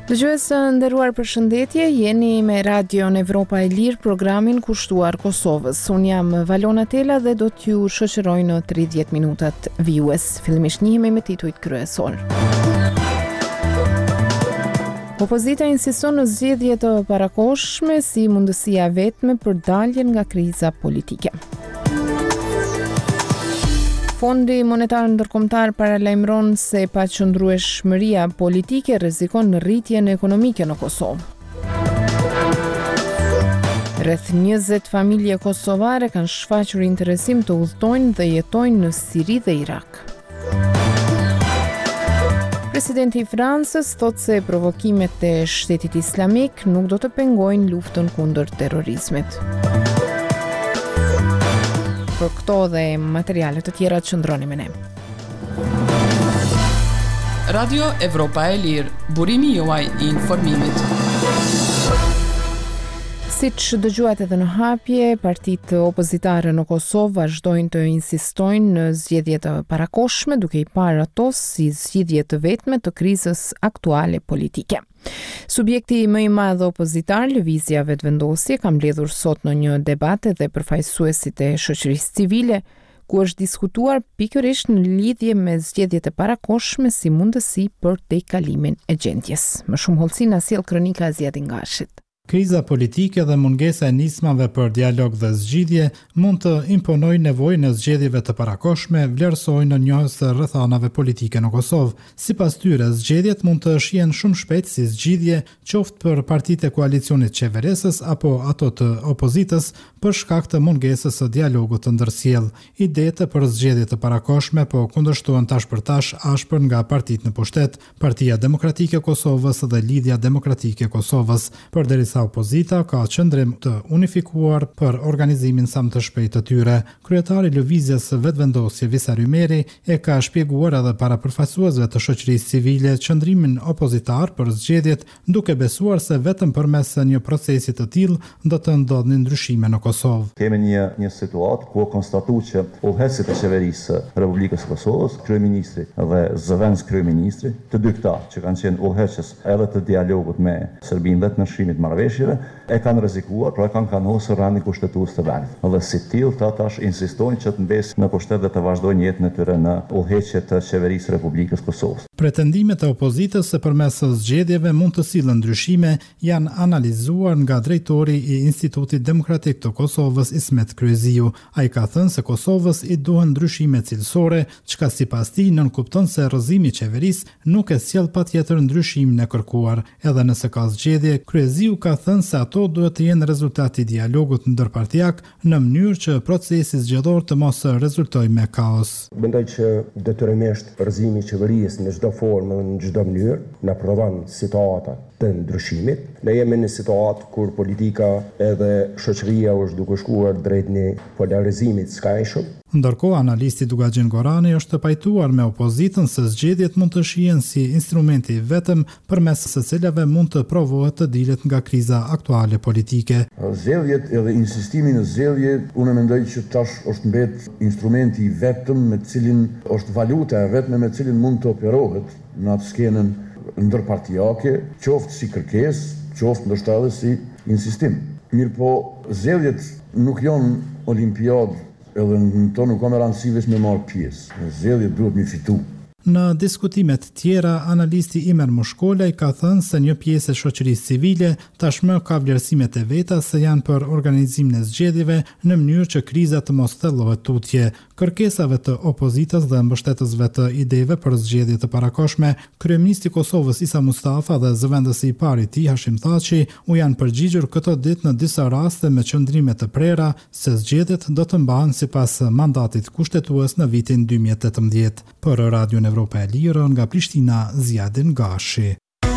Dëgjues të nderuar, përshëndetje, jeni me Radion Evropa e Lirë, programin kushtuar Kosovës. Unë jam Valona Tela dhe do t'ju shoqëroj në 30 minutat vijues. Fillimisht njihemi me titujt kryesor. Opozita insiston në zgjedhje të parakohshme si mundësia vetme për daljen nga kriza politike. Fondi Monetar Ndërkombëtar paralajmëron se paqëndrueshmëria politike rrezikon rritjen ekonomike në Kosovë. Rreth 20 familje kosovare kanë shfaqur interesim të udhtojnë dhe jetojnë në Siri dhe Irak. Presidenti i Francës thotë se provokimet e Shtetit Islamik nuk do të pengojnë luftën kundër terrorizmit. Për këto dhe materiale të tjera qëndroni me ne. Radio Evropa e Lirë, burimi juaj i informimit. Siç dëgjuat edhe në hapje, partitë opozitare në Kosovë vazhdojnë të insistojnë në zgjedhje të parakohshme, duke i parë ato si zgjidhje të vetme të krizës aktuale politike. Subjekti më i madh opozitar, Lëvizja Vetëvendosje, ka mbledhur sot në një debat edhe përfaqësuesit e shoqërisë civile, ku është diskutuar pikërisht në lidhje me zgjedhjet e parakohshme si mundësi për tejkalimin e gjendjes. Më shumë hollësi na sjell kronika e Ziadin Gashit. Kriza politike dhe mungesa e nismave për dialog dhe zgjidhje mund të imponojë nevojën e zgjedhjeve të parakohshme, vlerësojnë në njohës të rrethanave politike në Kosovë. Sipas tyre, zgjedhjet mund të shihen shumë shpejt si zgjidhje, qoftë për partitë e koalicionit qeveresës apo ato të opozitës, për shkak të mungesës së dialogut të ndërsjellë. Idetë për zgjedhje të parakohshme po kundërshtohen tash për tash ashpër nga partitë në pushtet, Partia Demokratike e Kosovës dhe Lidhja Demokratike e Kosovës, përderisa opozita ka qëndrim të unifikuar për organizimin sa më të shpejtë të tyre. Kryetari i Lëvizjes Vetëvendosje Visar Ymeri e ka shpjeguar edhe para përfaqësuesve të shoqërisë civile qëndrimin opozitar për zgjedhjet, duke besuar se vetëm përmes një procesi të tillë do të ndodhin ndryshime në Kosovë. Kemi një situatë ku konstatuar që udhëheqësit e qeverisë së Republikës së Kosovës, kryeministri dhe zëvendës kryeministri, të dy këta që kanë qenë udhëheqës edhe të dialogut me Serbinë dhe të ndryshimit marrëveshjeve, e kanë rrezikuar, pra kanë kanosur rendin kushtetues të vendit. Dhe si tillë ta tash insistojnë që të mbesin në pushtet dhe të vazhdojnë jetën e tyre në udhëheqje të qeverisë së Republikës së Kosovës. Pretendimet e opozitës se përmes zgjedhjeve mund të sillen ndryshime janë analizuar nga drejtori i Institutit Demokratik të Kosovës Ismet Kryeziu. Ai ka thënë se Kosovës i duhen ndryshime cilësore, çka sipas tij nënkupton se rrëzimi i qeverisë nuk e sjell patjetër ndryshimin e kërkuar. Edhe nëse ka zgjedhje, Kryeziu ka thënë se ato duhet të jenë rezultati i dialogut ndërpartiak në mënyrë që procesi zgjedhor të mos rezultojë me kaos. Mendoj që detyrimisht rrëzimi i qeverisë në çdo formë dhe në çdo mënyrë na prodhon situata të ndryshimit. Ne jemi në situatë kur politika edhe shoqëria është duke shkuar drejt një polarizimit skajshëm. Ndërkohë, analisti Dugaxhin Gorani është të pajtuar me opozitën se zgjedhjet mund të shihen si instrumenti vetëm përmes së cilave mund të provohet të dilet nga kriza aktuale politike. Zgjedhjet edhe insistimi në zgjedhje, unë mendoj që tash është mbet instrumenti vetëm me cilin është valuta e vetme me cilin mund të operohet në atë skenën ndërpartijake, qoftë si kërkesë, qoftë ndoshta edhe si insistim. Mirë po, zgjedhjet nuk janë olimpiadë, edhe në to nuk ka me rëndësi veç me marrë pjesë. Zgjedhjet duhet me fitu. Në diskutimet tjera, analisti Imer Mushkolaj ka thënë se një pjesë e shoqërisë civile tashmë ka vlerësimet e veta se janë për organizimin e zgjedhjeve në mënyrë që kriza të mos thellohet tutje. Kërkesave të opozitës dhe mbështetësve të ideve për zgjedhje të parakohshme, kryeministri i Kosovës Isa Mustafa dhe zëvendësi i parë i tij Hashim Thaçi u janë përgjigjur këto ditë në disa raste me qëndrime të prera se zgjedhjet do të mbahen sipas mandatit kushtetues në vitin 2018. Për Radio Evropa e Lirë nga Prishtina, Ziadin Gashi.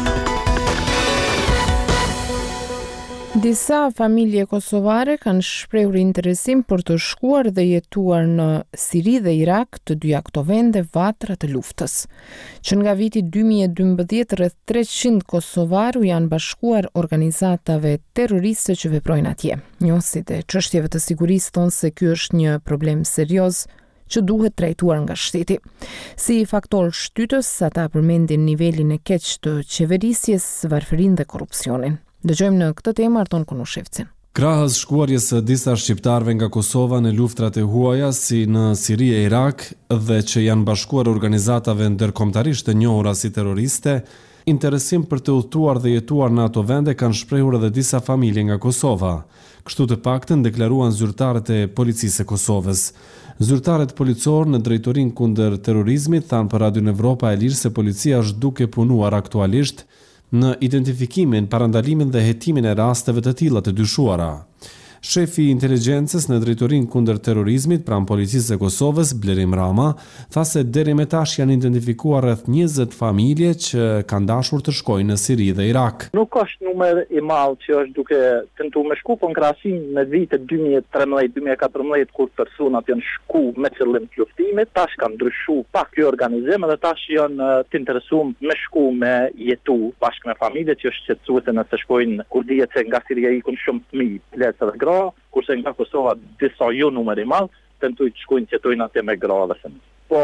Disa familje kosovare kanë shprehur interesim për të shkuar dhe jetuar në Siri dhe Irak, të dyja këto vende vatra të luftës. Që nga viti 2012 rreth 300 kosovarë janë bashkuar organizatave terroriste që veprojnë atje. Njohësit e çështjeve të sigurisë thonë se ky është një problem serioz që duhet trajtuar nga shteti. Si faktor shtytës, ata përmendin nivelin e keq të qeverisjes, varfërinë dhe korrupsionin. Dëgjojmë në këtë temë Arton Konushevcin. Krahas shkuarjes së disa shqiptarëve nga Kosova në luftrat e huaja si në Siri e Irak dhe që janë bashkuar organizatave ndërkombëtarisht të njohura si terroriste, interesim për të udhëtuar dhe jetuar në ato vende kanë shprehur edhe disa familje nga Kosova. Kështu të paktën deklaruan zyrtarët e policisë së Kosovës. Zyrtarët policor në drejtorinë kundër terrorizmit thanë për Radio Evropa e Lirë se policia është duke punuar aktualisht në identifikimin, parandalimin dhe hetimin e rasteve të tilla të dyshuara. Shefi i inteligjencës në drejtorinë kundër terrorizmit pranë policisë së Kosovës, Blerim Rama, tha se deri më tash janë identifikuar rreth 20 familje që kanë dashur të shkojnë në Siri dhe Irak. Nuk është numër i madh që është duke tentuar me shku, po në krahasim me vitet 2013-2014 kur personat janë shku me qëllim të luftimit, tash kanë ndryshuar pak ky organizim dhe tash janë të interesuar me shku me jetu bashkë me familjet që është shqetësuese nëse shkojnë kur dihet se nga Siria ikun shumë fëmijë, plesë dhe gra, kurse nga Kosova disa jo numër i madh tentojnë të shkojnë që jetojnë atje me gra dhe fëmijë. Po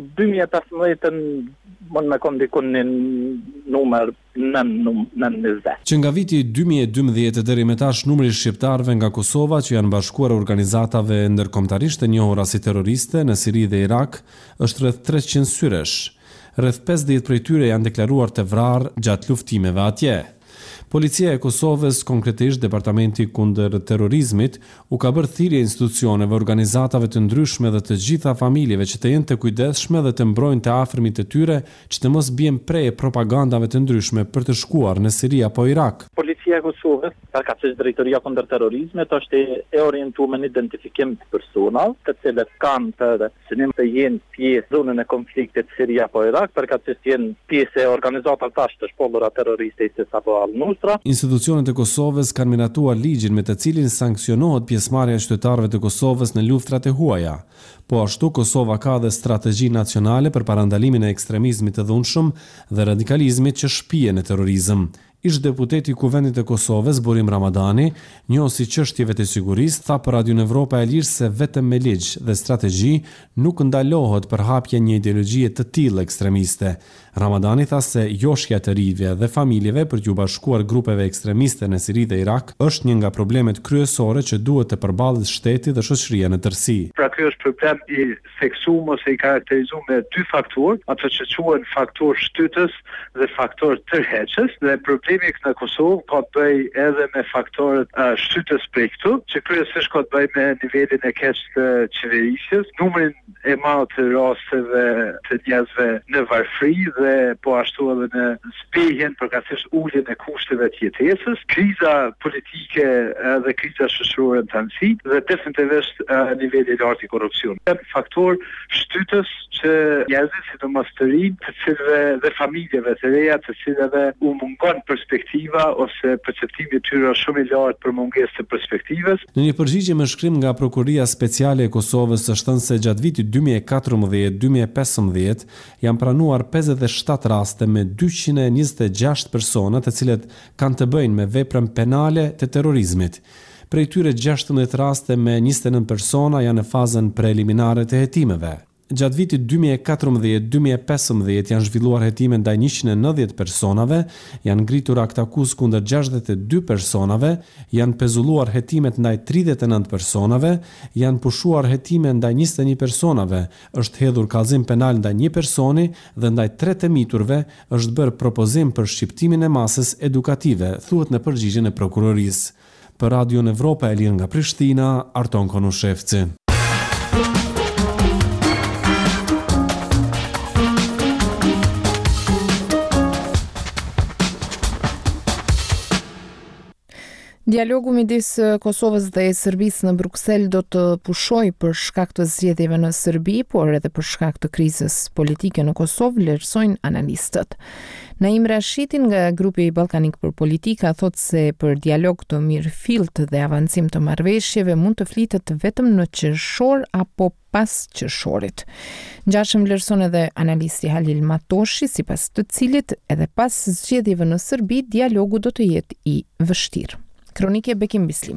2015 mund me kondikon një numër në 20. Që nga viti 2012 deri më tash numri i shqiptarëve nga Kosova që janë bashkuar organizatave ndërkombëtarisht të njohura si terroriste në Siri dhe Irak është rreth 300 syresh. Rreth 50 prej tyre janë deklaruar të vrarë gjatë luftimeve atje. Policia e Kosovës, konkretisht Departamenti kundër terrorizmit, u ka bërë thirrje institucioneve, organizatave të ndryshme dhe të gjitha familjeve që të jenë të kujdesshme dhe të mbrojnë të afërmit të tyre që të mos bien prej propagandave të ndryshme për të shkuar në Siri apo Irak. Policia e Kosovës, përkatësisht drejtoria kundër terrorizmit, është e orientuar në identifikim të personave, të cilët kanë për synim të jenë pjesë zonën e konfliktit Siri apo Irak, përkatësisht jenë pjesë e organizatave tash të shkollura terroriste ISIS apo Al-Nusra. Institucionet e Kosovës kanë miratuar ligjin me të cilin sanksionohet pjesëmarrja e qytetarëve të Kosovës në luftrat e huaja. Po ashtu Kosova ka dhe strategji nacionale për parandalimin e ekstremizmit të dhunshëm dhe radikalizmit që shpihen në terrorizëm. Ish deputeti i Kuvendit të Kosovës, Burim Ramadani, njohësi çështjeve të sigurisë, tha për Radio Evropa e Lirë se vetëm me ligj dhe strategji nuk ndalohet përhapja një ideologjie të tillë ekstremiste. Ramadani tha se joshja të rijve dhe familjeve për t'u bashkuar grupeve ekstremiste në Siri dhe Irak është një nga problemet kryesore që duhet të përballet shteti dhe shoqëria në tërësi. Pra ky është problem i theksuar ose i karakterizuar me dy faktorë, ato që quhen faktor shtytës dhe faktor tërheqës, dhe problemi në Kosovë ka të bëjë edhe me faktorët shtytës prej këtu, që kryesisht ka të bëjë me nivelin e keq të qeverisjes, numrin e madh të rasteve të njerëzve në varfëri dhe po ashtu edhe në zbehjen përkatësisht uljen e kushteve të jetesës, kriza politike dhe kriza shoqërore në tanësi dhe definitivisht niveli i lartë i korrupsionit. Faktor shtytës që njerëzit, sidomos të rinj, të cilëve dhe familjeve të reja, të cilëve u mungon perspektiva ose perceptimi i tyre është shumë i lartë për mungesë të perspektivës. Në një përgjigje me shkrim nga Prokuria Speciale e Kosovës është thënë se gjatë vitit 2014-2015 janë pranuar 57 raste me 226 persona të cilët kanë të bëjnë me veprën penale të terrorizmit. Prej tyre 16 raste me 29 persona janë në fazën preliminare të hetimeve. Gjatë vitit 2014-2015 janë zhvilluar hetime ndaj 190 personave, janë ngritur akt akuz kundër 62 personave, janë pezulluar hetimet ndaj 39 personave, janë pushuar hetime ndaj 21 personave, është hedhur kallëzim penal ndaj 1 personi dhe ndaj 3 të miturve është bërë propozim për shqiptimin e masës edukative, thuhet në përgjigjen e prokurorisë. Për Radio Evropa e Lirë nga Prishtina, Arton Konushevci. Dialogu midis Kosovës dhe Serbisë në Bruksel do të pushojë për shkak të zgjedhjeve në Serbi, por edhe për shkak të krizës politike në Kosovë, vlerësojnë analistët. Naim Rashiti nga grupi Ballkanik për Politika thot se për dialog të mirëfillt dhe avancim të marrëveshjeve mund të flitet vetëm në qershor apo pas qershorit. Ngjashëm vlerëson edhe analisti Halil Matoshi, sipas të cilit edhe pas zgjedhjeve në Serbi dialogu do të jetë i vështirë. Kronike Bekim Bislimit.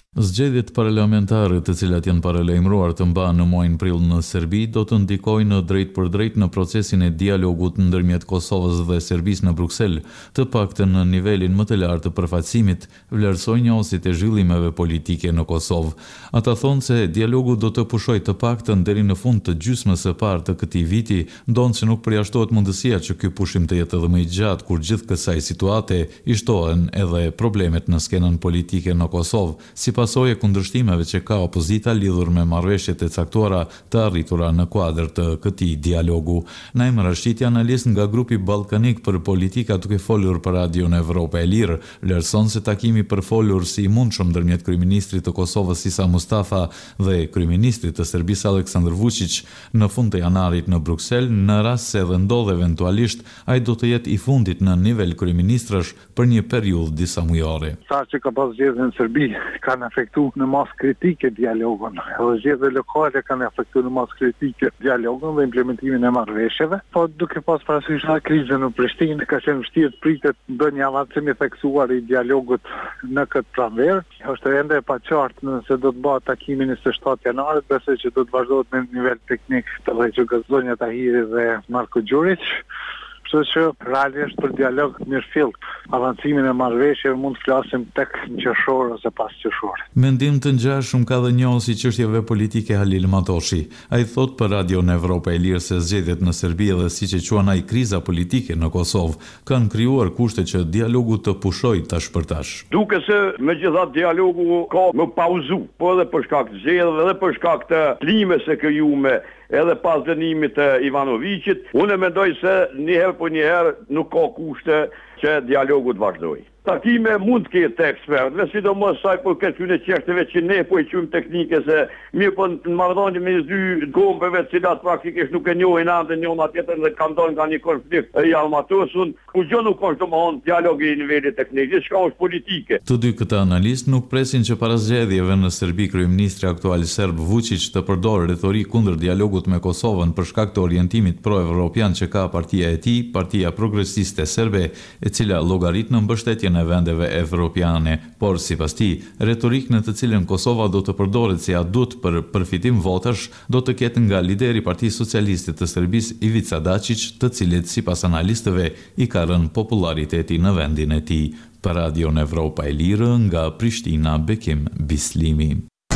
Zgjedhjet parlamentare të cilat janë paralajmëruar të mbahen në muajin prill në Serbi do të ndikojnë drejt për drejt në procesin e dialogut ndërmjet Kosovës dhe Serbisë në Bruksel, të paktën në nivelin më të lartë të përfaqësimit, vlerësojnë njohësit e zhvillimeve politike në Kosovë. Ata thonë se dialogu do të pushojë të paktën deri në fund të gjysmës së parë të këtij viti, ndonë që nuk përjashtohet mundësia që ky pushim të jetë edhe më i gjatë kur gjithë kësaj situate i shtohen edhe problemet në skenën politike në Kosovë, si pasojë e kundërshtimeve që ka opozita lidhur me marrëveshjet e caktuara të arritura në kuadër të këtij dialogu. Naim Rashidi, analist nga grupi ballkanik për politika, duke folur për Radion Evropa e Lirë, vlerëson se takimi përfolur si i mundshëm ndërmjet kryeministrit të Kosovës Isa Mustafa dhe kryeministrit të Serbisë Aleksandar Vučić në fund të janarit në Bruksel, në rast se dhe ndodh eventualisht, ai do të jetë i fundit në nivel kryeministrash për një periudhë disa mujore. Sa që ka pas zgjedhje në Serbi kanë afektu në mas kritike dialogun. Edhe zgjedhje lokale kanë afektu në mas kritike dialogun dhe implementimin e marrëveshjeve. Po duke pas parasysh edhe krizën në Prishtinë, ka qenë vështirë të pritet bën një avancim i theksuar i dialogut në këtë pranverë. Është ende e paqartë nëse do të bëhet takimi 27 janarit, besoj që do të vazhdohet me nivel teknik të Recep Zonja Tahiri dhe Marko Đurić. Kështu që realisht për dialog mirëfill, avancimin e marrëveshjeve mund të flasim tek në qershor ose pas qershor. Mendim të ngjashëm ka dhe njohësi çështjeve politike Halil Matoshi. Ai thot për Radion Evropa e Lirë se zgjedhjet në Serbi dhe siç e quan ai kriza politike në Kosovë kanë krijuar kushte që dialogu të pushojë tash për tash. Duke se megjithatë dialogu ka më pauzu, po edhe për shkak të zgjedhjeve dhe për shkak të klimës së krijuar edhe pas dënimit të Ivanovićit, unë mendoj se njëherë po njëherë nuk ka kushte që dialogu të vazhdojë. Takime mund të ketë ekspertëve, sidomos sa për këtyre çështjeve që ne po i quajmë teknike, se mirë po në marrëdhënie mes dy kombeve të cilat praktikisht nuk e njohin anën njëna tjetrën dhe kanë dalë nga një konflikt i armatosun, ku gjë nuk është domosdoshmë dialogi i nivelit teknik, çka është politike. Të dy këta analistë nuk presin që para zgjedhjeve në Serbi kryeministri aktual serb Vučić të përdorë retorikë kundër dialogut me Kosovën për shkak të orientimit pro-evropian që ka partia e tij, Partia Progresiste Serbe, e cila llogarit në mbështetje në vendeve evropiane, por sipas tij, retorikë në të cilën Kosova do të përdoret si adut për përfitim votash, do të ketë nga lideri i Partisë Socialiste të Serbisë Ivica Dačić, të cilit sipas analistëve i ka rënë populariteti në vendin e tij. Për Radion Evropa e Lirë nga Prishtina, Bekim Bislimi.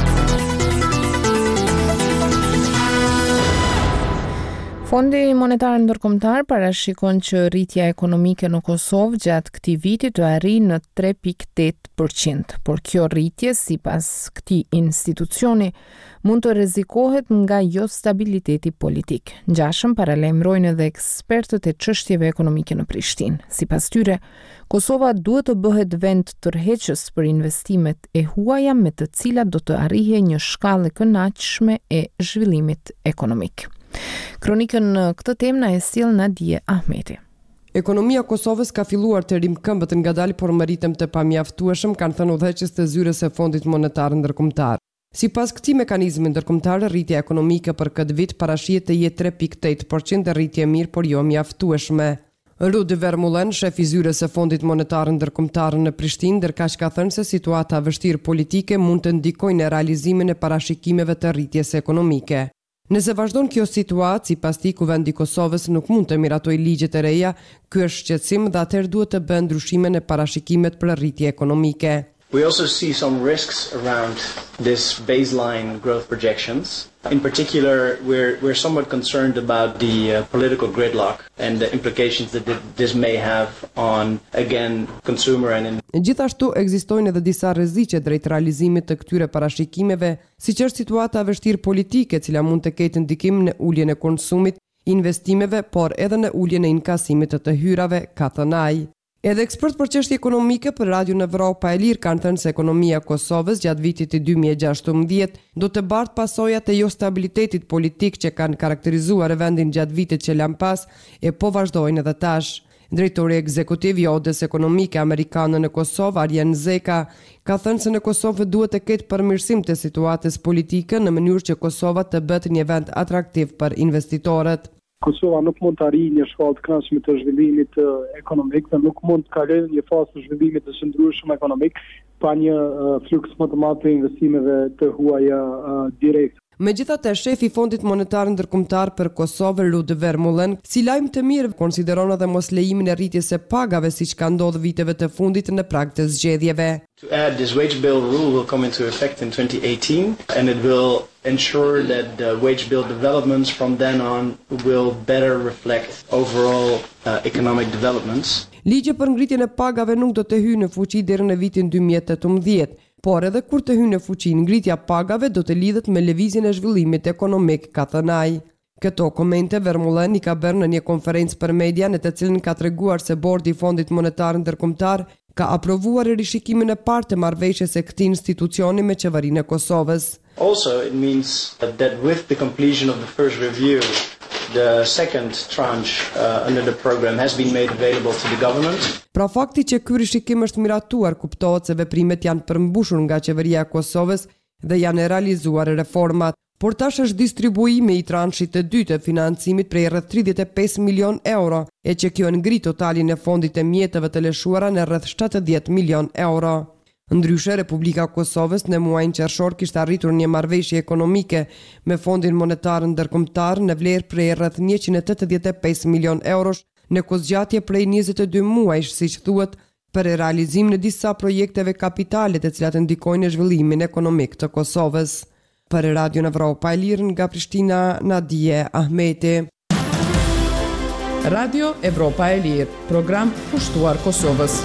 Fondi Monetar Ndërkombëtar parashikon që rritja ekonomike në Kosovë gjatë këtij viti të arrijë në 3.8%, por kjo rritje, sipas këtij institucioni, mund të rrezikohet nga jo stabiliteti politik. Ngjashëm paralajmërojnë edhe ekspertët e çështjeve ekonomike në Prishtinë. Sipas tyre, Kosova duhet të bëhet vend tërheqës për investimet e huaja me të cilat do të arrijë një shkallë e kënaqshme e zhvillimit ekonomik. Kronikën në këtë temë na e sjell Nadije Ahmeti. Ekonomia e Kosovës ka filluar të rimkëmbët ngadalë, por me ritëm të pamjaftueshëm, kanë thënë udhëheqës të zyrës së Fondit Monetar Ndërkombëtar. Sipas këtij mekanizmi ndërkombëtar, rritja ekonomike për këtë vit parashihet të jetë 3.8%, rritje mirë por jo mjaftueshme. Rudi Vermulen, shef i zyrës së Fondit Monetar Ndërkombëtar në Prishtinë, ndërkaq ka thënë se situata vështirë politike mund të ndikojnë në realizimin e parashikimeve të rritjes ekonomike. Nëse vazhdon kjo situatë, sipas tij, Kuvendi i Kosovës nuk mund të miratojë ligjet e reja, ky është shqetësim dhe atëherë duhet të bëhen ndryshime në parashikimet për rritje ekonomike. We also see some risks around this baseline growth projections. In particular, we're somewhat concerned about the political gridlock and the implications that this may have on, again, consumer and... Gjithashtu, ekzistojnë edhe disa rreziqe drejt realizimit të këtyre parashikimeve, siç është situata e vështirë politike, e cila mund të ketë ndikim në uljen e konsumit, investimeve, por edhe në uljen e inkasimit të hyrave, ka thënë ai. Edhe ekspert për çështje ekonomike për Radion Evropa e Lirë kanë thënë se ekonomia e Kosovës gjatë vitit të 2016 do të bartë pasojat e jo stabilitetit politik që kanë karakterizuar vendin gjatë vitit që lan pas e po vazhdojnë edhe tash. Drejtori ekzekutiv i Odës Ekonomike Amerikane në Kosovë, Arjen Zeka, ka thënë se në Kosovë duhet të ketë përmirësim të situatës politike në mënyrë që Kosova të bëhet një vend atraktiv për investitorët. Kosova nuk mund të arrijë një shkallë të këndshme të zhvillimit ekonomik dhe nuk mund të kalojë një fazë të zhvillimit të qëndrueshëm ekonomik pa një fluks më të madh të investimeve të huaja direkt. Megjithatë, shefi i Fondit Monetar Ndërkombëtar për Kosovë, Rudi Vermeulen, si lajm të mirë konsideron edhe mos lejimin e rritjes së pagave siç ka ndodhur viteve të fundit në prag të zgjedhjeve. To add, this wage bill rule will come into effect in 2018 and it will ensure that the wage bill developments from then on will better reflect overall economic developments. Ligji për ngritjen e pagave nuk do të hyjë në fuqi deri në vitin 2018. Por edhe kur të hyjë në fuqi, ngritja pagave do të lidhet me lëvizjen e zhvillimit ekonomik, ka thënë ai. Këto komente Vermeulen i ka bërë në një konferencë për media në të cilën ka treguar se Bordi i Fondit Monetar Ndërkombëtar ka aprovuar rishikimin e parë të marrëveshjes së këtij institucioni me qeverinë e Kosovës. Also, it means that with the completion of the first review, the second tranche under the program has been made available to the government. Pra fakti që ky rishikim është miratuar kuptohet se veprimet janë përmbushur nga qeveria e Kosovës dhe janë realizuar reformat, por tash është distribuimi i transhit të dytë të financimit prej rreth 35 milion euro, e që kjo ngrit totalin e fondit të mjeteve të lëshuara në rreth 70 milion euro. Ndryshe, Republika e Kosovës në muajin qershor kishte arritur një marrëveshje ekonomike me Fondin Monetar Ndërkombëtar në vlerë prej rreth 185 milion eurosh në kozgjatje prej 22 muajsh, siç thuhet, për realizim në disa projekteve kapitale të cilat ndikojnë në zhvillimin ekonomik të Kosovës. Për Radio Evropa e Lirë nga Prishtina, Nadije Ahmeti. Radio Evropa e Lirë, program pushtuar Kosovës.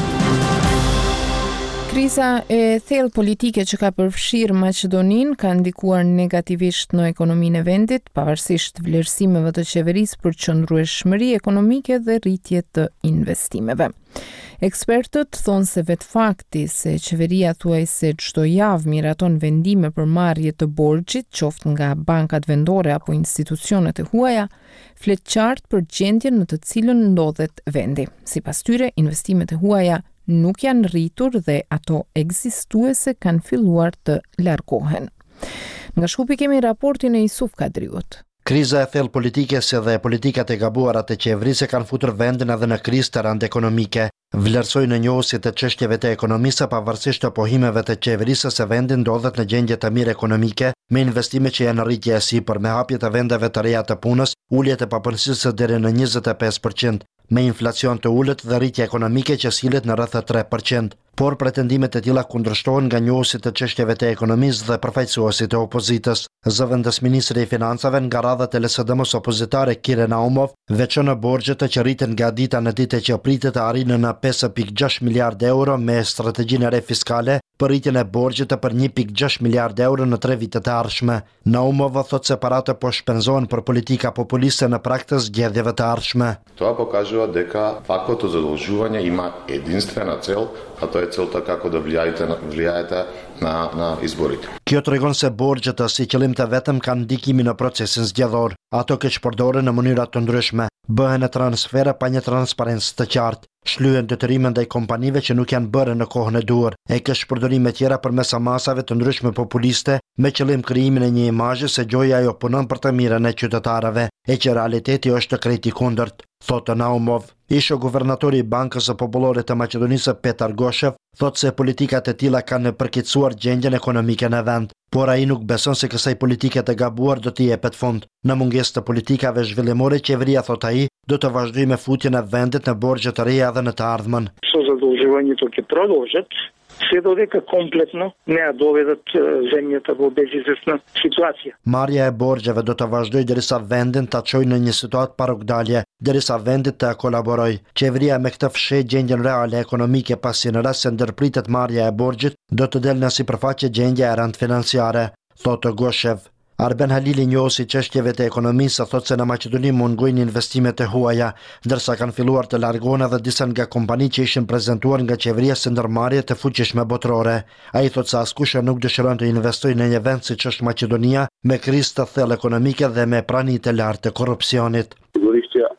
Kriza e thellë politike që ka përfshirë Maqedoninë ka ndikuar negativisht në ekonominë e vendit, pavarësisht vlerësimeve të qeverisë për qëndrueshmëri ekonomike dhe rritje të investimeve. Ekspertët thonë se vetë fakti se qeveria thuajse çdo javë miraton vendime për marrje të borxhit, qoftë nga bankat vendore apo institucionet e huaja, flet qartë për gjendjen në të cilën ndodhet vendi. Sipas tyre, investimet e huaja nuk janë rritur dhe ato ekzistuese kanë filluar të largohen. Nga Shkupi kemi raportin e Isuf Kadriut. Kriza e thellë politike si dhe politikat e gabuara të qeverisë kanë futur vendin edhe në krizë të rënd ekonomike. Vlerësoj në njohësit të çështjeve të ekonomisë pavarësisht të pohimeve të qeverisë se vendi ndodhet në gjendje të mirë ekonomike, me investime që janë rritje e sipër, me hapje të vendeve të reja të punës, ulje të papunësisë deri në 25%, me inflacion të ulët dhe rritje ekonomike që sillet në rreth 3%. Por pretendimet e tilla kundërshtohen nga njohësit të çështjeve të ekonomisë dhe përfaqësuesit e opozitës. Zëvendës ministri i financave nga radhat e LSDM-s opozitare Kire Naumov veçon në borxhet që rriten nga dita në ditë që pritet të arrijnë në 5.6 miliardë euro me strategjinë e re fiskale për rritjen e borxhit për 1.6 miliardë euro në 3 vitet e ardhshme. Naumov thotë se paratë po shpenzohen për politika populiste në prag të zgjedhjeve të ardhshme. Тоа покажува дека ваквото задолжување има единствена цел, а тоа е целта како да влијаете на изборите. Kjo tregon se borxhet si qëllim të vetëm kanë ndikimin në procesin zgjedhor. Ato keq përdoren në mënyra të ndryshme, bëhen transfera pa një transparencë të qartë, shlyhen detyrime ndaj kompanive që nuk janë bërë në kohën e duhur, e keq përdorime tjera përmes masave të ndryshme populiste me qëllim krijimin e një imazhi se gjoja ajo punon për të mirën e qytetarëve, e që realiteti është krejt i kundërt, thotë Naumov. Isho guvernatori i Bankës së Popullore të Maqedonisë Petar Goshev thotë se politikat e tilla kanë përkeqësuar gjendjen ekonomike në vend, por ai nuk beson se kësaj politike të gabuar do t'i jepet fund. Në mungesë të politikave zhvillimore, qeveria, thotë ai, do të vazhdojë me futjen e vendit në borxhe të reja edhe në të ardhmen. Задолжувањето ќе продолжат се додека комплетно не ја доведат земјата во безизвестна ситуација. Marrja e borxheve do të vazhdojë derisa vendin ta çojë në një situatë parokdalje, derisa vendi të kolaborojë. Qeveria me këtë fsheh gjendjen reale ekonomike pasi në rast se ndërpritet marrja e borxhit, do të delë në sipërfaqe gjendja e rënd financiare, thotë Goshev. Arben Halili, njohësi çështjeve të ekonomisë, thotë se në Maqedoni mungojnë investimet e huaja, ndërsa kanë filluar të largohen edhe disa nga kompani që ishin prezantuar nga qeveria si ndërmarrje të fuqishme botërore. Ai thotë se askush nuk dëshiron të investojë në një vend siç është Maqedonia, me krizë të thellë ekonomike dhe me prani të lartë të korrupsionit. Sigurisht që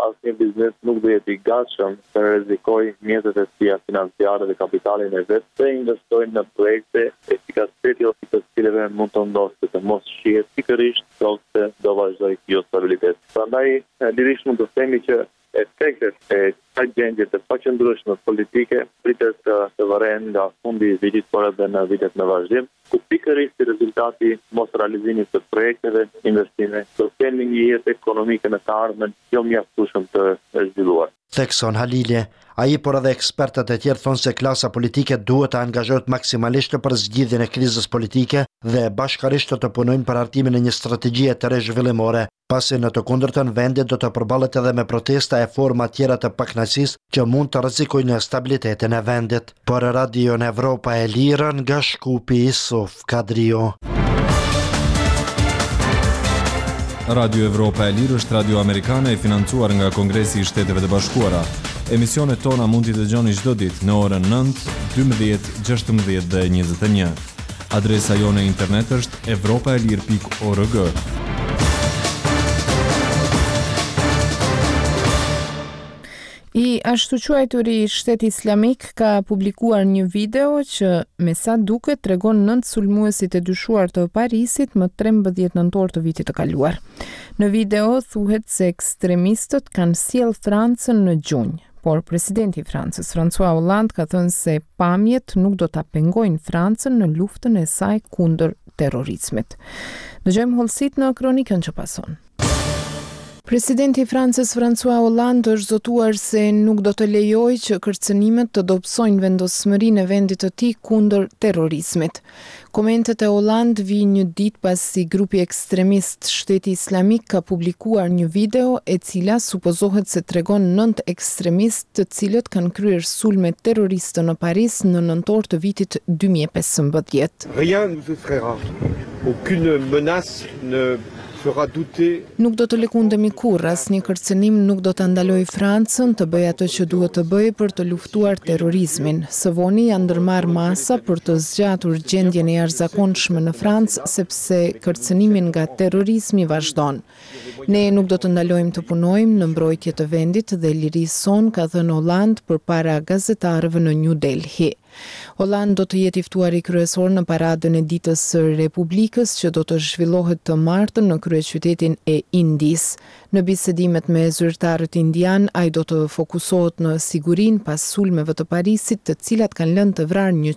asnjë biznes nuk do jetë i gatshëm të rrezikojë mjetet e tij financiare dhe kapitalin e vet të investojnë në projekte efikasiteti ose të cilëve mund të ndosë të mos shihet pikërisht ose do vazhdojë kjo stabilitet. Prandaj lirisht mund të themi që efektet e kësaj gjendje të paqëndrueshme politike pritet të vërejnë nga fundi i vitit, por edhe në vitet në vazhdim, ku pikërisht si rezultati mos realizimit të projekteve, investime, kemi një jetë ekonomike në të ardhmen jo mjaftueshëm të zhvilluar. Thekson Halili, ai por edhe ekspertët e tjerë thonë se klasa politike duhet të angazhohet maksimalisht për zgjidhjen e krizës politike dhe bashkërisht të punojnë për hartimin e një strategjie të re zhvillimore, pasi në të kundërtën vendi do të përballet edhe me protesta e forma tjera të pakënaqësisë që mund të rrezikojnë stabilitetin e vendit. Për Radio Evropa e Lirë nga Shkupi, Isuf Kadrio. Radio Evropa e Lirë është radio amerikane e financuar nga Kongresi i Shteteve të Bashkuara. Emisionet tona mund t'i dëgjoni çdo ditë në orën 9, 12, 16 dhe 21. Adresa jone internet është europaelir.org. I ashtu quajturi Shteti Islamik ka publikuar një video që me sa duket tregon 9 sulmuesit e dyshuar të Parisit më 13 nëntor të vitit të kaluar. Në video thuhet se ekstremistët kanë sjell Francën në gjunjë, por presidenti i Francës, François Hollande, ka thënë se pamjet nuk do ta pengojnë Francën në luftën e saj kundër terrorizmit. Dëgjojmë hollësit në kronikën që pason. Presidenti i Francës François Hollande është zotuar se nuk do të lejojë që kërcënimet të dobësojnë vendosmërinë e vendit të tij kundër terrorizmit. Komentet e Hollande vijnë një ditë pasi grupi ekstremist Shteti Islamik ka publikuar një video e cila supozohet se tregon 9 ekstremistë të cilët kanë kryer sulme terroriste në Paris në nëntor të vitit 2015. Rien ne vous effraiera. Aucune menace ne nuk do të lëkundemi kurrë, asnjë kërcënim nuk do të ndalojë Francën të bëjë ato që duhet të bëjë për të luftuar terrorizmin. Së voni janë ndërmarrë masa për të zgjatur gjendjen e jashtëzakonshme në Francë, sepse kërcënimi nga terrorizmi vazhdon. Ne nuk do të ndalojmë të punojmë në mbrojtje të vendit dhe lirisë sonë, ka thënë Hollande përpara gazetarëve në New Delhi. Hollande do të jetë i ftuar i kryesor në paradën e ditës së Republikës që do të zhvillohet të martën në kryeqytetin e Indis. Në bisedimet me zyrtarët indian, ai do të fokusohet në sigurinë pas sulmeve të Parisit, të cilat kanë lënë të vrarë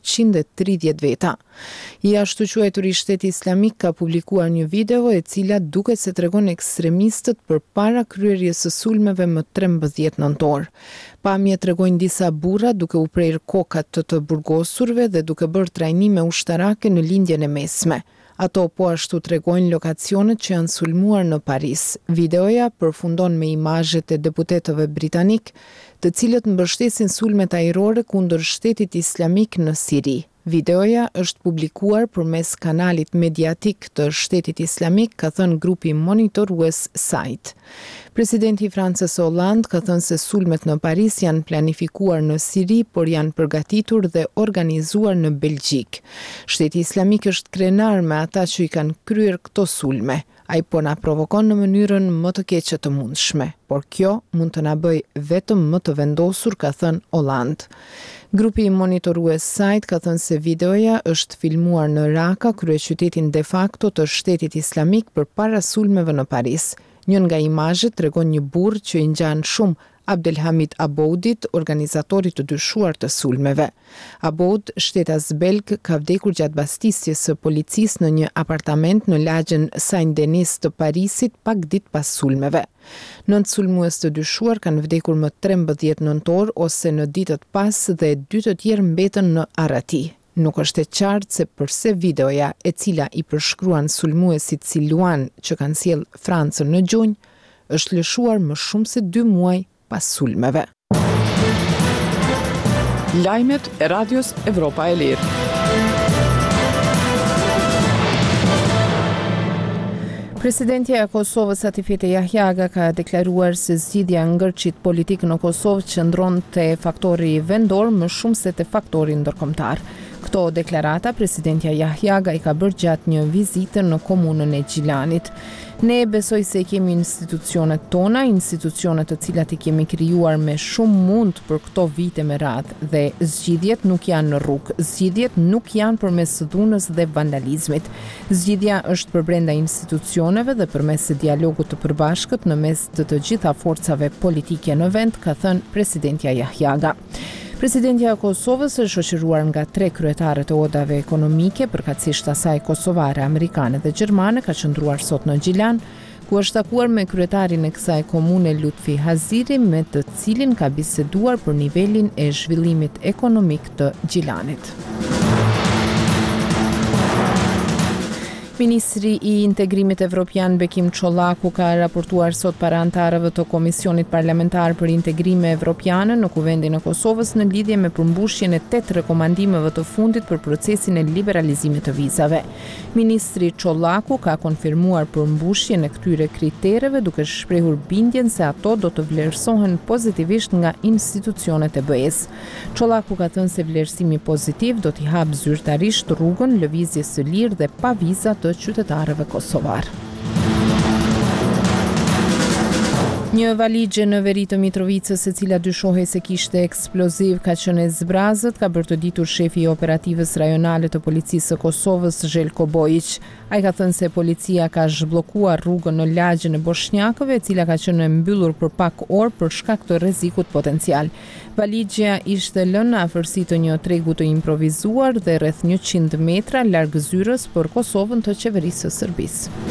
130 veta. I ashtu quajturi Shteti Islamik ka publikuar një video e cila duket se tregon ekstremistët përpara kryerjes së sulmeve më 13 nëntor. Pamjet tregojnë disa burra duke u prerë kokat të burgosurve dhe duke bërë trajnime ushtarake në lindjen e mesme. Ato po ashtu tregojnë lokacionet që janë sulmuar në Paris. Videoja përfundon me imazhet e deputetëve britanik, të cilët mbështesin sulmet ajrore kundër Shtetit Islamik në Siri. Videoja është publikuar përmes kanalit mediatik të Shtetit Islamik, ka thënë grupi monitorues SAIT. Presidenti i Francës Hollande ka thënë se sulmet në Paris janë planifikuar në Siri, por janë përgatitur dhe organizuar në Belgjik. Shteti Islamik është krenar me ata që i kanë kryer këto sulme. Ai po na provokon në mënyrën më të keqe të mundshme, por kjo mund të na bëj vetëm më të vendosur, ka thënë Hollande. Grupi monitorues SAIT ka thënë se videoja është filmuar në Raqqa, kryeqytetin de facto të Shtetit Islamik përpara sulmeve në Paris. Njën nga imazhet tregon një burr që i ngjan shumë Abdelhamid Aboudit, organizatorit të dyshuar të sulmeve. Aboud, shtetas belg, ka vdekur gjatë bastisjes së policisë në një apartament në lagjen Saint-Denis të Parisit pak ditë pas sulmeve. 9 sulmues të dyshuar kanë vdekur më 13 nëntor ose në ditët pas dhe 2 të tjerë mbetën në arrati. Nuk është e qartë se përse videoja e cila i përshkruan sulmuesit si Luan që kanë sjell Francën në gjunjë, është lëshuar më shumë se 2 muaj pas sulmeve. Lajmet e Radios Evropa e Lirë. Presidentja e Kosovës Atifete Jahjaga ka deklaruar se zgjidhja e ngërçit politik në Kosovë qëndron te faktori vendor më shumë se te faktori ndërkombëtar. Këto deklarata presidentja Jahjaga I ka bërë gjatë një vizite në komunën e Gjilanit. Ne besoj se kemi institucionet tona, institucionet të cilat I kemi krijuar me shumë mund për këto vite me radhë dhe zgjidhjet nuk janë në rrugë, zgjidhjet nuk janë përmes dhunës dhe vandalizmit. Zgjidhja është për brenda institucioneve dhe përmes dialogut të përbashkët në mes të gjitha forcave politike në vend, ka thënë presidentja Jahjaga. Presidentja e Kosovës është shoqëruar nga 3 kryetarët e odave ekonomike, përkatësisht asaj kosovare, amerikane dhe gjermane, ka qëndruar sot në Gjilan, ku është takuar me kryetarin e kësaj komune Lutfi Haziri, me të cilin ka biseduar për nivelin e zhvillimit ekonomik të Gjilanit. Ministri I Integrimit Evropian Bekim Çollaku ka raportuar sot para antarëve të Komisionit Parlamentar për Integrime Evropiane në Kuvendin e Kosovës në lidhje me përmbushjen e 8 rekomandimeve të fundit për procesin e liberalizimit të vizave. Ministri Çollaku ka konfirmuar përmbushjen e këtyre kritereve duke shprehur bindjen se ato do të vlerësohen pozitivisht nga institucionet e BE-s. Çollaku ka thënë se vlerësimi pozitiv do t'i hapë zyrtarisht rrugën lëvizjes së lirë dhe pa viza të qytetarëve kosovar. Një valixhe në veri të Mitrovicës, e cila dyshohej se kishte eksploziv, ka qenë e zbrazët, ka bërë të ditur shefi I operativës rajonale të policisë së Kosovës, Željko Bojić. Ai ka thënë se policia ka zhbllokuar rrugën në lagjën e Boshnjakëve, e cila ka qenë e mbyllur për pak orë për shkak të rrezikut potencial. Valixheja ishte lënë në afërsi të një tregu të improvizuar dhe rreth 100 metra larg zyrës për Kosovën të qeverisë së Serbisë.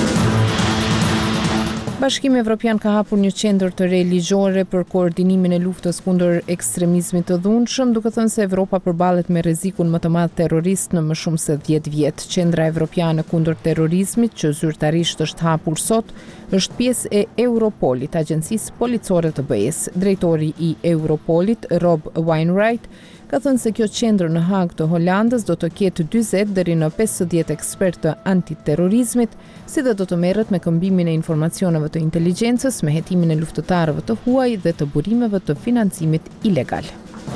Bashkimi Evropian ka hapur një qendër të re ligjore për koordinimin e luftës kundër ekstremizmit të dhunshëm, duke thënë se Evropa përballet me rrezikun më të madh terrorist në më shumë se 10 vjet. Qendra Evropiane kundër terrorizmit, që zyrtarisht është hapur sot, është pjesë e Europolit, agjencisë policore të BE-s. Drejtori I Europolit, Rob Wainwright, ka thënë se kjo qendër në Hag të Holandës do të ketë 40 deri në 50 ekspertë të antiterrorizmit, si dhe do të merret me këmbimin e informacioneve të inteligjencës, me hetimin e luftëtarëve të huaj dhe të burimeve të financimit ilegal.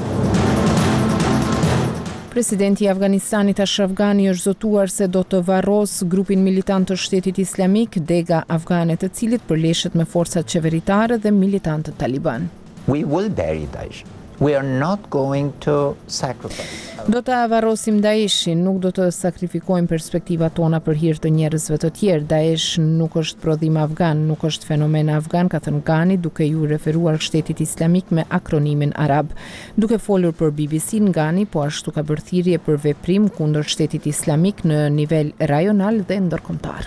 Presidenti I Afganistanit Ashraf Ghani është zotuar se do të varros grupin militant të Shtetit Islamik, Dega Afgane, të cilit përleshet me forcat qeveritare dhe militantët Taliban. We will bury Daesh. We are not going to sacrifice. Do të varrosim Daeshin, nuk do të sakrifikojmë perspektivat tona për hir të njerëzve të tjerë. Daesh nuk është prodhim afgan, nuk është fenomen afgan, ka thënë Ghani, duke ju referuar Shtetit Islamik me akronimin arab. Duke folur për BBC, Ghani po ashtu ka bërë thirrje për veprim kundër Shtetit Islamik në nivel rajonal dhe ndërkombëtar.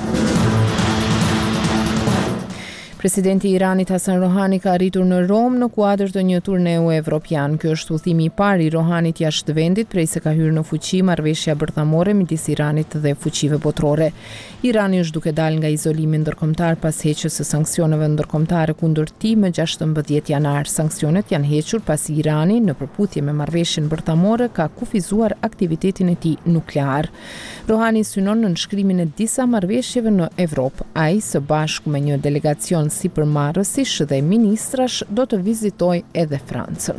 Presidenti I Iranit Hasan Rohani ka arritur në Rom në kuadër të një turneu evropian. Ky është udhimi I parë I Rohanit jashtë vendit prej se ka hyrë në fuqi marrëveshja bërthamore midis Iranit dhe fuqive botërore. Irani është duke dalë nga izolimi ndërkombëtar pas heqjes së sanksioneve ndërkombëtare kundër tij më 16 janar. Sanksionet janë hequr pasi Irani, në përputhje me marrëveshjen bërthamore, ka kufizuar aktivitetin e tij nuklear. Rohani synon në nënshkrimin e disa marrëveshjeve në Evropë. Ai, së bashku me një delegacion si përmarrësish dhe ministrash, do të vizitoj edhe Francën.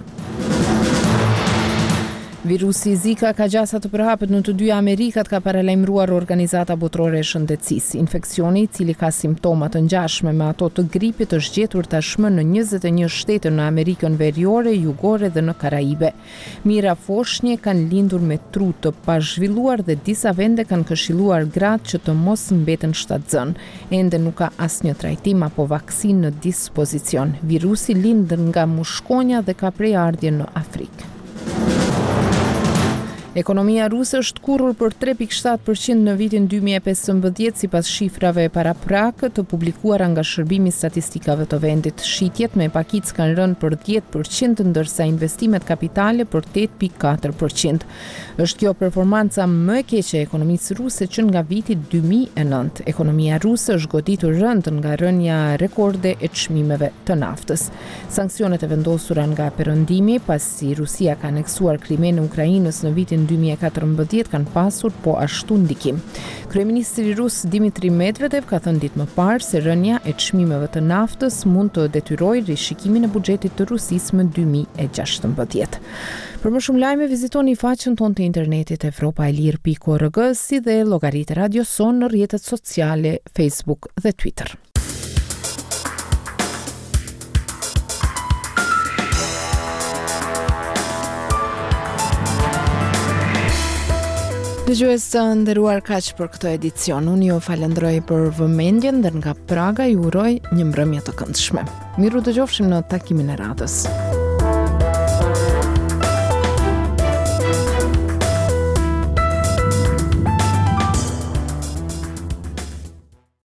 Virusi Zika ka gjasa të përhapet në të dy Amerikat, ka paralajmëruar Organizata Botërore e Shëndetësisë. Infeksioni, I cili ka simptoma të ngjashme me ato të gripit, është gjetur tashmë në 21 shtete në Amerikën Veriore, Jugore dhe në Karaibe. Mira foshnje kanë lindur me tru të pazhvilluar dhe disa vende kanë këshilluar gratë që të mos mbeten shtatzën. Ende nuk ka asnjë trajtim apo vaksinë në dispozicion. Virusi lind nga mushkonja dhe ka prejardhje në Afrikë. Ekonomia ruse është kurrur për 3.7% në vitin 2015 sipas shifrave paraprak të publikuara nga Shërbimi I Statistikave të vendit. Shitjet me pakicë kanë rënë për 10%, ndërsa investimet kapitale për 8.4%. Është kjo performanca më e keqe e ekonomisë ruse që nga viti 2009. Ekonomia ruse është goditur rënd nga rënja rekorde e çmimeve të naftës. Sanksionet e vendosura nga perëndimi pasi Rusia ka aneksuar Krimen e Ukrainës në vitin 2014 kanë pasur po ashtu ndikim. Kryeministri rus Dmitri Medvedev ka thënë ditë më parë se rënja e çmimeve të naftës mund të detyrojë rishikimin e buxhetit të Rusisë më 2016. Për më shumë lajme, vizitoni faqen tonë të internetit evropaelir.org, si dhe llogaritë Radio Son në rrjetet sociale Facebook dhe Twitter. Dëgjues të nderuar, kaq për këtë edicion. Unë ju falenderoj për vëmendjen dhe nga Praga ju uroj një mbrëmje të këndshme. Miru dëgjofshim në takimin e radhës.